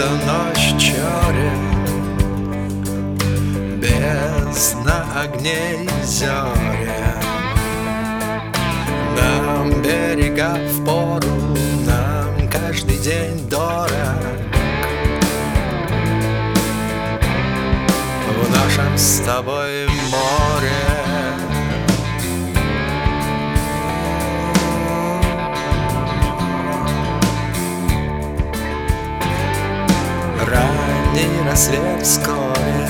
ночь черен, бездна огней зерен. Нам берега впору, нам каждый день дорог. В нашем с тобой море ранний рассвет вскоре.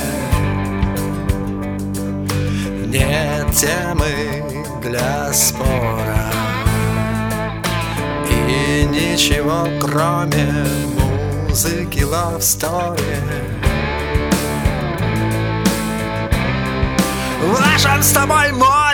Нет темы для спора и ничего, кроме музыки love story. В нашем с тобой море.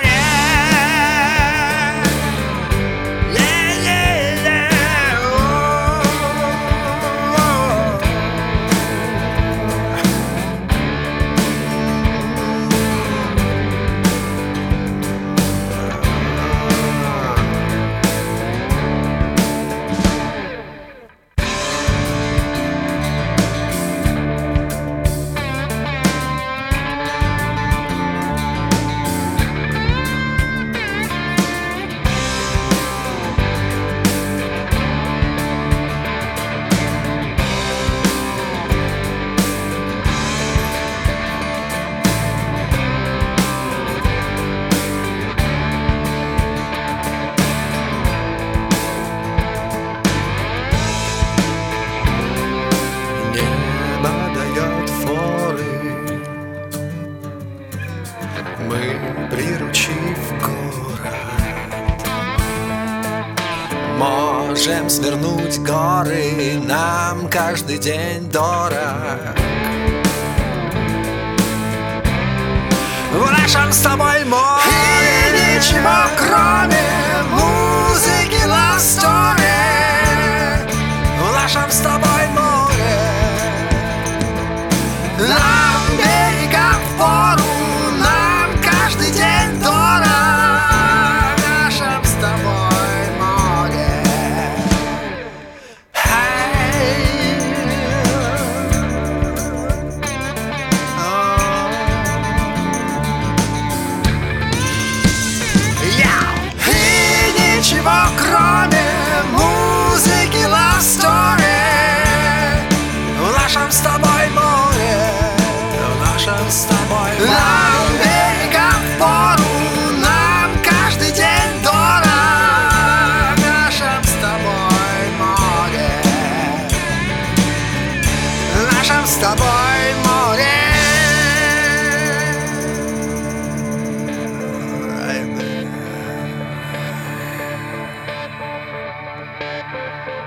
Мы, приручив город, можем свернуть горы, нам каждый день дорог. В нашем с тобой море и ничего, кроме музыки love story. В нашем с тобой море, нам берега впору, день дорог. В нашем с тобой море. И ничего, кроме музыки love story. В нашем с тобой море. В нашем с тобой море. С тобой море. Right there.